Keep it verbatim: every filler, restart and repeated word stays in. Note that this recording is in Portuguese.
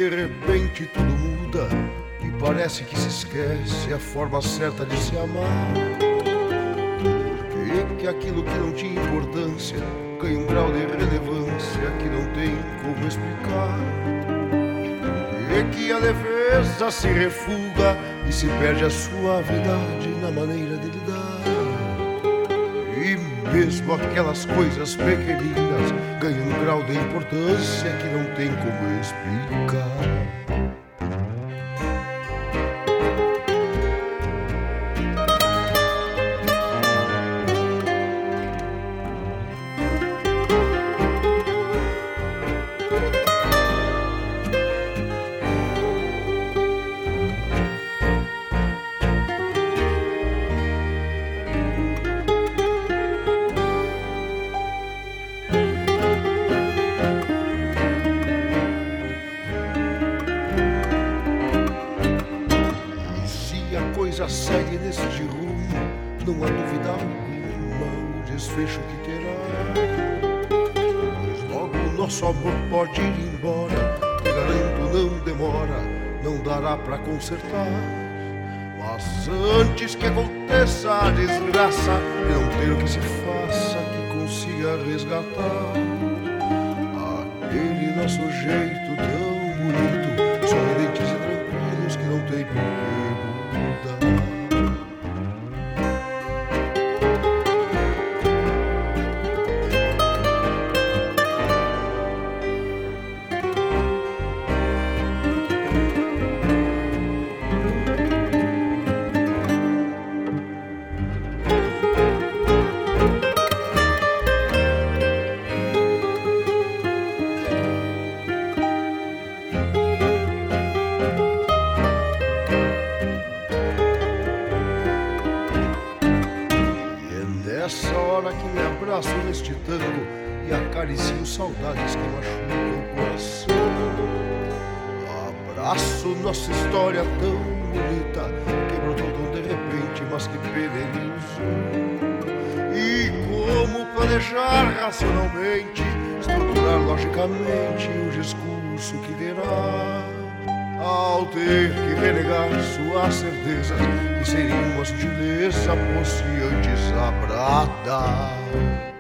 de repente tudo muda e parece que se esquece a forma certa de se amar. E que aquilo que não tinha importância ganha um grau de relevância que não tem como explicar. E que a leveza se refuga e se perde a suavidade na maneira de lidar. E mesmo aquelas coisas pequeninas ganham um grau de importância que não tem como explicar. Já segue nesse rumo, não há dúvida alguma o desfecho que terá. Pois logo o nosso amor pode ir embora, te garanto não demora, não dará pra consertar. Mas antes que aconteça a desgraça e não ter o que se faça que consiga resgatar aquele nosso jeito tão bonito, sorridentes e tranquilos que não tem porquê. Nessa hora que me abraço neste tango e acaricio saudades que machucam o coração. Abraço nossa história tão bonita que brotou tão de repente, mas que pena ele usou. E como planejar racionalmente, estruturar logicamente o discurso que terá ao ter que renegar sua certeza, que seria uma sutileza fosse antes a brada.